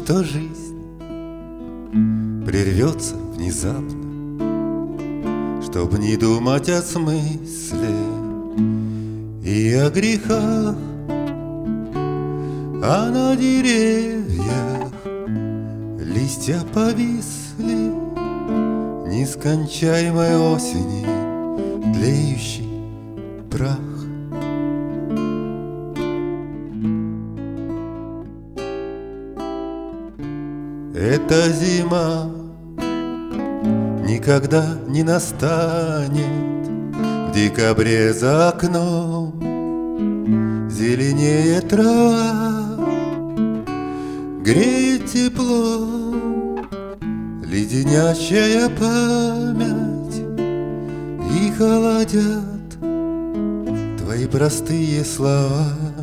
что жизнь прервется внезапно, чтоб не думать о смысле и о грехах, а на деревьях листья повисли нескончаемой осени, тлеющий прах. Эта зима никогда не настанет. В декабре за окном зеленеет трава, греет тепло леденящая память, и холодят твои простые слова.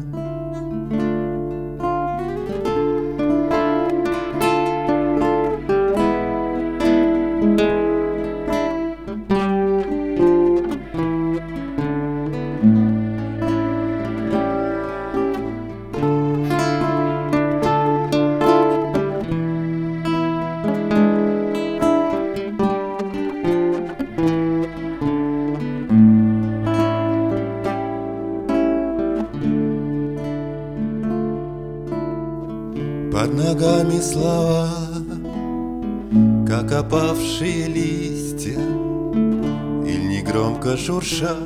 Под ногами слова, как опавшие листья, или негромко шуршат,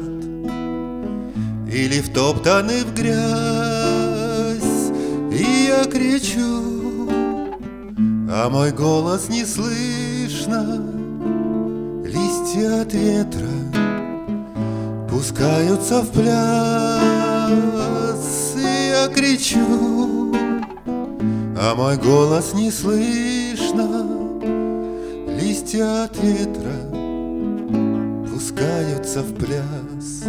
или втоптаны в грязь. И я кричу, а мой голос не слышно. Листья от ветра пускаются в пляс. И я кричу, а мой голос не слышно. Листья от ветра пускаются в пляс.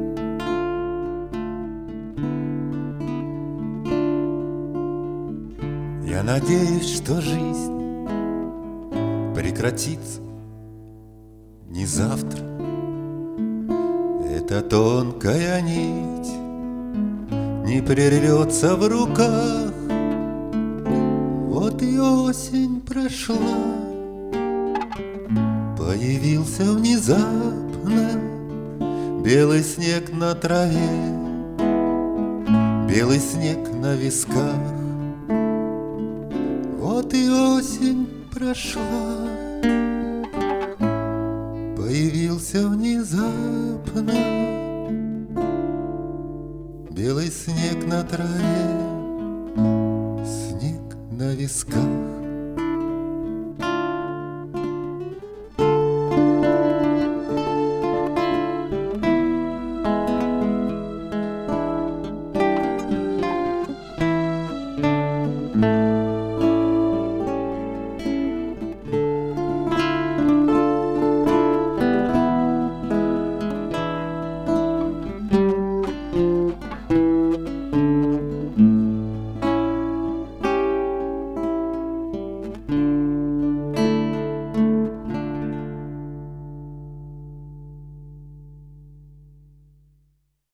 Я надеюсь, что жизнь прекратится не завтра. Эта тонкая нить не прервется в руках. Вот и осень прошла, появился внезапно белый снег на траве, белый снег на висках. Вот и осень прошла, появился внезапно белый снег на траве, снег на висках.